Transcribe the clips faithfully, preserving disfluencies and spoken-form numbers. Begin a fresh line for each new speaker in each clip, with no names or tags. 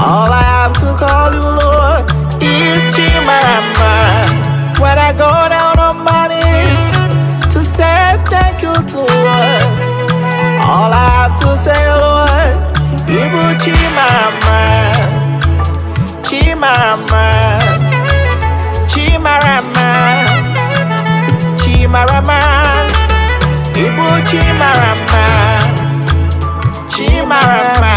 All I have to call you, Lord, is Chimama. When I go down on my knees to say thank you to Lord, all I have to say, Lord, Ibu Chimama, Chimama, Chimarama, Chimarama, Ibu Chimarama, Chimarama,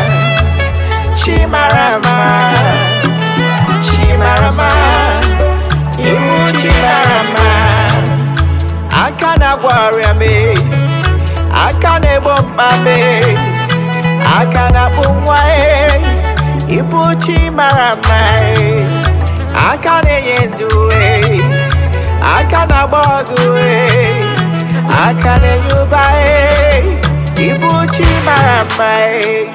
Chimarama, Chimarama, Ibu Chimarama. I can't worry me, I can't bump me, I can't boom way, Ibu Chimarama. I can't do it, I can't bog away, I can't you buy, Ibu Chimarama.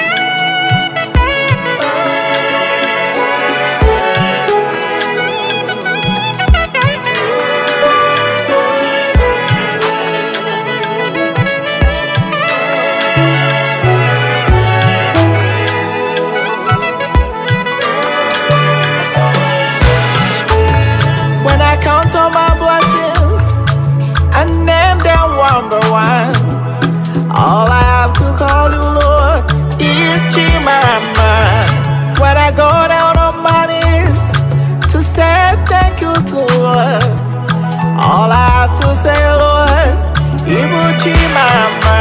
Count all my blessings and name them one by one. All I have to call you, Lord, is Chimama. When I go down on my knees to say thank you to Lord, all I have to say, Lord, Ibu Chimama,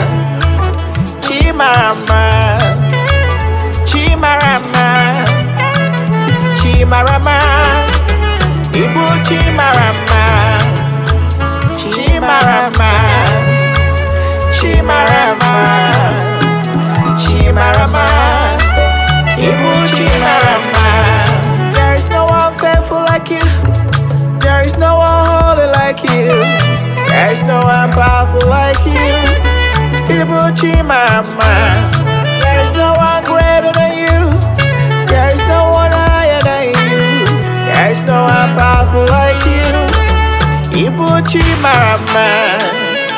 Chimama, Chimarama, Chimarama. Ibu Chimarama, Chimarama, Chimarama, Chimarama, Ibu Chimarama. There is no one faithful like you, there is no one holy like you, there is no one powerful like you, Ibu Chimarama. There is no one greater than you, there is no one higher than you, there is no one powerful like you, Ibu Chimarama.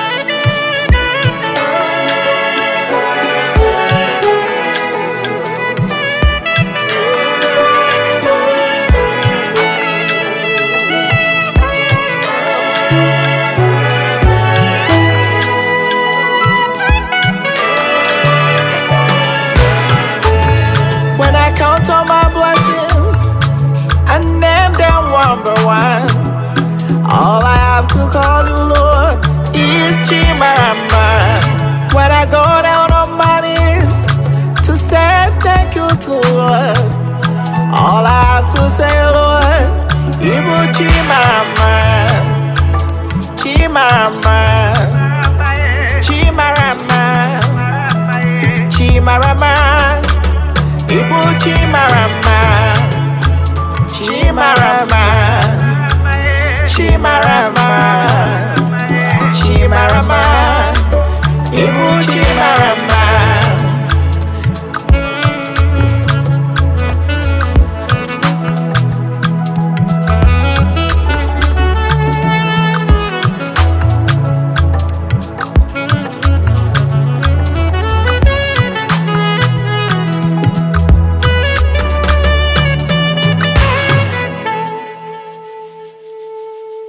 When I count all my blessings and name them one by one, all I have to call you, Lord, is Chimama. When I go down on my knees to say thank you to Lord, all I have to say, Lord, Ibu Chimama, Chimama, Chimarama, Chimarama, Ibu Chimarama, Chimarama, Chimarama, Chimarama, Ibu Chimarama.